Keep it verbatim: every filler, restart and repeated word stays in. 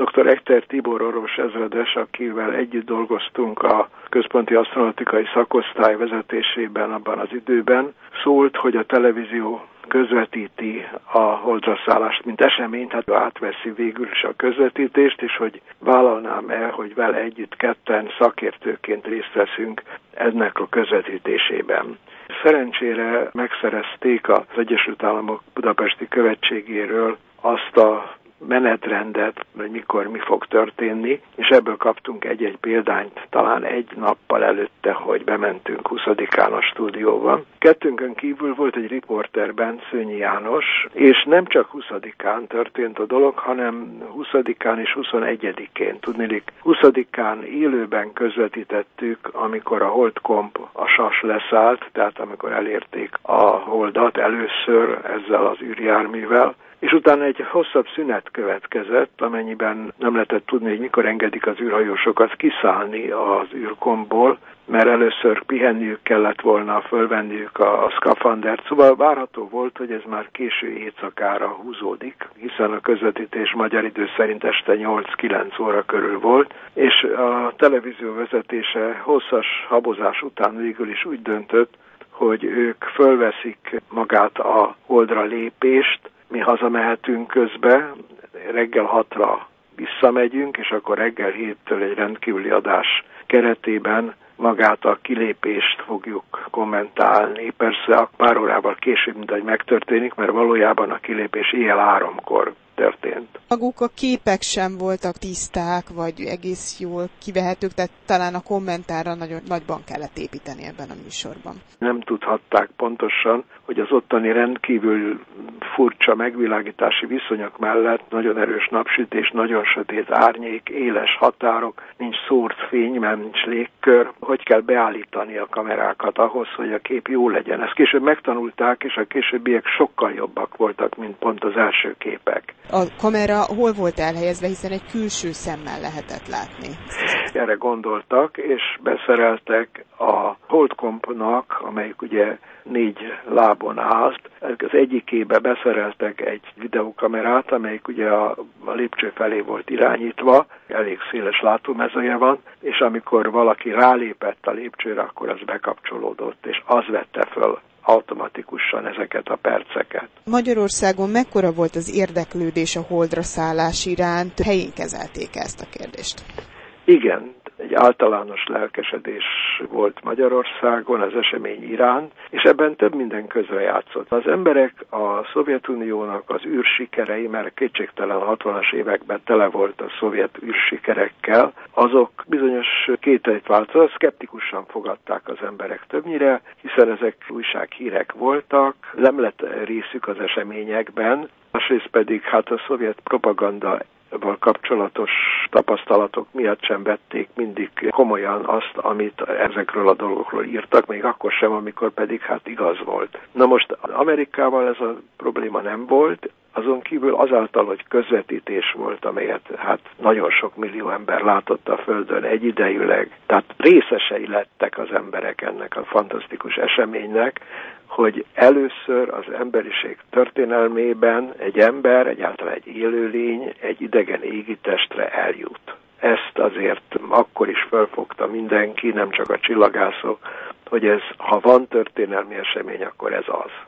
doktor Echter Tibor orvos ezredes, akivel együtt dolgoztunk a Központi Asztronautikai Szakosztály vezetésében abban az időben, szólt, hogy a televízió közvetíti a holdra szállást, mint eseményt, hát átveszi végül is a közvetítést, és hogy vállalnám-e, hogy vele együtt ketten szakértőként részt veszünk ennek a közvetítésében. Szerencsére megszerezték az Egyesült Államok budapesti követségéről azt a menetrendet, hogy mikor mi fog történni, és ebből kaptunk egy-egy példányt, talán egy nappal előtte, hogy bementünk huszadikán a stúdióban. Kettőnkön kívül volt egy riporterben, Szőnyi János, és nem csak huszadikán történt a dolog, hanem huszadikán és huszonegyedikén. Tudniillik, huszadikán élőben közvetítettük, amikor a Holdkomp a sas leszállt, tehát amikor elérték a Holdat először ezzel az űrjárművel, és utána egy hosszabb szünet következett, amennyiben nem lehetett tudni, hogy mikor engedik az űrhajósokat kiszállni az űrkombból, mert először pihenniük kellett volna, fölvenniük a, a szkafandert. Szóval várható volt, hogy ez már késő éjszakára húzódik, hiszen a közvetítés magyar idő szerint este nyolc-kilenc óra körül volt, és a televízió vezetése hosszas habozás után végül is úgy döntött, hogy ők fölveszik magát a holdra lépést, mi hazamehetünk közbe, reggel hatra visszamegyünk, és akkor reggel héttől egy rendkívüli adás keretében magát a kilépést fogjuk kommentálni. Persze pár órával később, mint ahogy megtörténik, mert valójában a kilépés éjjel háromkor történt. Maguk a képek sem voltak tiszták, vagy egész jól kivehetők, tehát talán a kommentárra nagyon nagyban kellett építeni ebben a műsorban. Nem tudhatták pontosan, hogy az ottani rendkívül furcsa megvilágítási viszonyok mellett nagyon erős napsütés, nagyon sötét árnyék, éles határok, nincs szórt fény, mert nincs légkör. Hogy kell beállítani a kamerákat ahhoz, hogy a kép jó legyen. Ezt később megtanulták, és a későbbiek sokkal jobbak voltak, mint pont az első képek. A kamera hol volt elhelyezve, hiszen egy külső szemmel lehetett látni? Erre gondoltak, és beszereltek a Holdkompnak, amelyik ugye négy lábon állt. Az egyikébe beszereltek egy videókamerát, amelyik ugye a, a lépcső felé volt irányítva, elég széles látómezője van, és amikor valaki rálépett a lépcsőre, akkor az bekapcsolódott, és az vette föl automatikusan ezeket a perceket. Magyarországon mekkora volt az érdeklődés a holdra szállás iránt? Helyén kezelték ezt a kérdést? Igen, egy általános lelkesedés volt Magyarországon az esemény iránt, és ebben több minden közrejátszott. Az emberek a Szovjetuniónak az űrsikerei, mert kétségtelen a hatvanas években tele volt a szovjet űrsikerekkel, azok bizonyos kételyt változtak, szkeptikusan fogadták az emberek többnyire, hiszen ezek újsághírek voltak, nem lett részük az eseményekben, másrészt pedig hát a szovjet propaganda kapcsolatos tapasztalatok miatt sem vették mindig komolyan azt, amit ezekről a dolgokról írtak, még akkor sem, amikor pedig hát igaz volt. Na most Amerikával ez a probléma nem volt, azon kívül azáltal, hogy közvetítés volt, amelyet hát nagyon sok millió ember látott a Földön egyidejűleg, tehát részesei lettek az emberek ennek a fantasztikus eseménynek, hogy először az emberiség történelmében egy ember, egyáltalán egy élőlény egy idegen égitestre eljut. Ezt azért akkor is felfogta mindenki, nem csak a csillagászok, hogy ez, ha van történelmi esemény, akkor ez az.